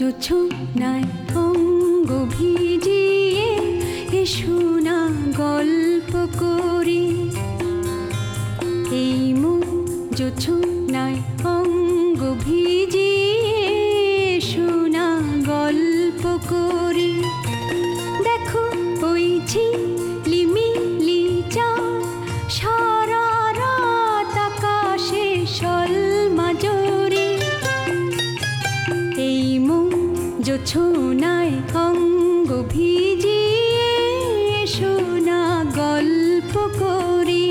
জোছনায় অঙ্গ ভিজিয়ে এসো না গল্প করি। এই মন জোছনায় অঙ্গ ভিজিয়ে এসো না গল্প করি। দেখো ওই ঝিলিমিলি চাঁদ সারা রাত আকাশে সলমাজরি। এই মন জোছনায় অঙ্গ ভিজিয়ে এসো না গল্প করি।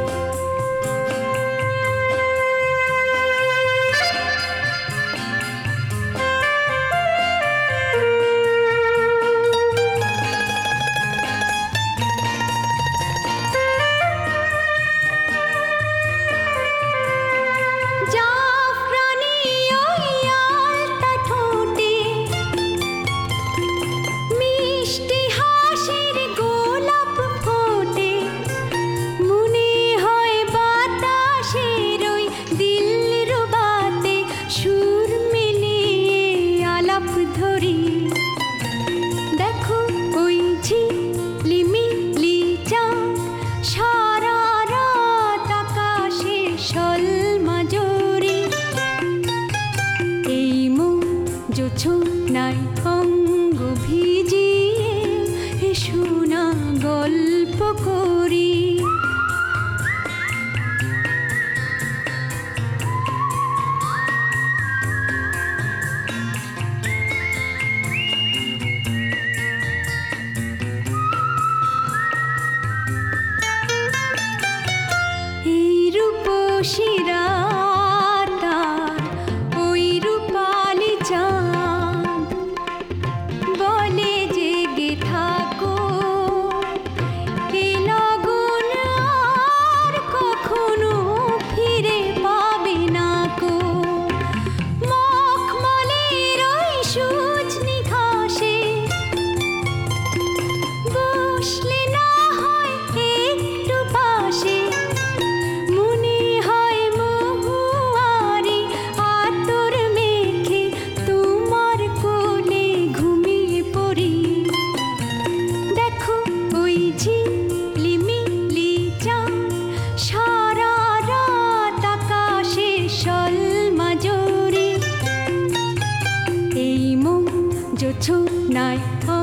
দেখো ওই ঝিলিমিলি চাঁদ সারা রাত আকাশে সলমাজরি। এই মন জোছনায় অঙ্গ ভিজিয়ে এসো না গল্প করি। শিরাতার ওই রূপালি চাঁদ বলে জেগে থাকো, এ লগন আর কখনো ফিরে পাবে না কো। মখমলের ওই সজনি ঘাসে বসলে না হয় একটু পাশে, ঝিলিমিলি চাঁদ সারা রাত আকাশে সলমাজরি। এই মন জোছনায়